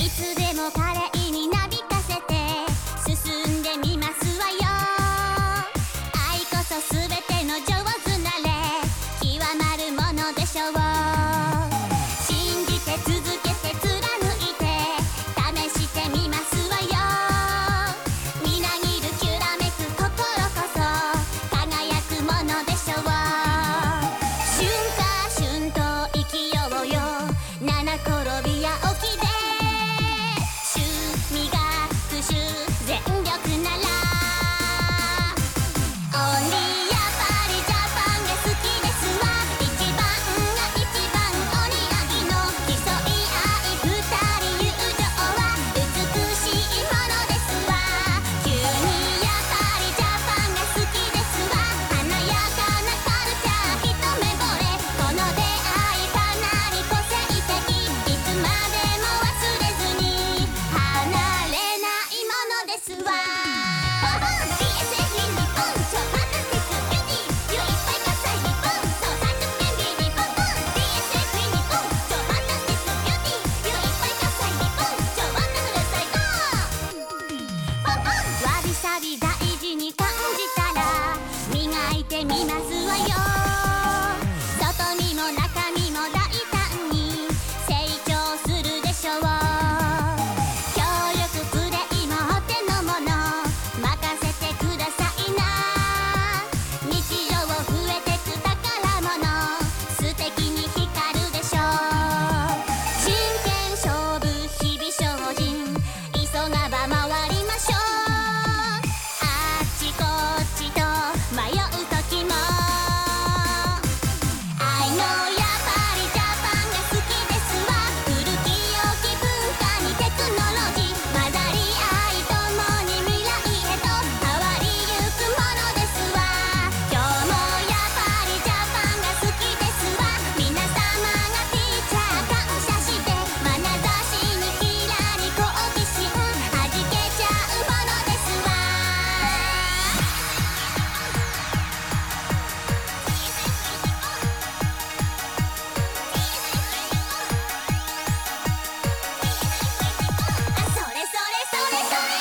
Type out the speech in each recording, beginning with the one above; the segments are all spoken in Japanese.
いつでも華麗になびかせて進んでみますわよ。愛こそ全ての上手なれ極まるものでしょう。信じて続けて貫いて試してみますわよ。みなぎるきらめく心こそ輝くものでしょう。春夏春と生きようよ七転びや起きで趣味が復讐全力ならオンリーやっぱりジャパンが好きですわ。一番が一番お似合いの競い合い二人友情は美しいものですわ。急にやっぱりジャパンが好きですわ。華やかなカルチャー一目惚れこの出会いかなり個性的。いつまでも忘れずに離れないものですわ。DSF 日本超ファンタスティックビューティー色いっぱい喝采日本そう30点ビリポンポン DSF 日本超ファンタスティックビューティー色いっぱい喝采日本超ワンダフル最高ポンポンわびさび大事に感じたら磨いてみますわよ。外にも中身も大胆に成長するでしょう。協力プレイもお手のもの任せてくださいな。日常増えてく宝物素敵に光るでしょう。真剣勝負日々精進急がば回りましょう。あっちこっちと迷う時もI know やっぱりジャパンが好きですわ。古き良き文化にテクノロジー混ざり合い共に未来へと変わりゆくものですわ。今日もやっぱりジャパンが好きですわ。皆様がティーチャー感謝して眼差しにキラリ好奇心はじけちゃうものですわ。あ、それそれそれそれ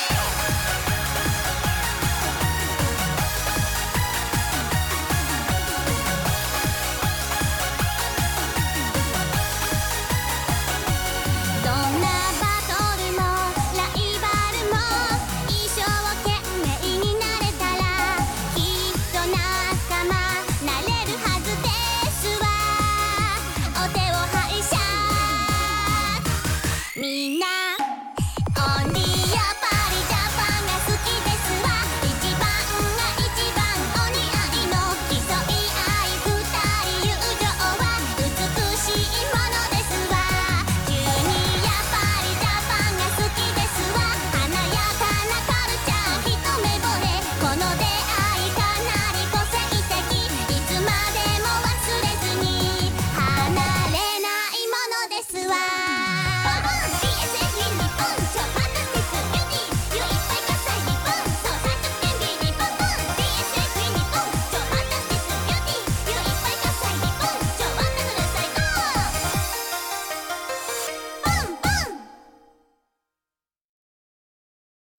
どんなバトルもライバルも一生懸命になれたらきっと仲間なれるはずですわ。お手を拝借みんな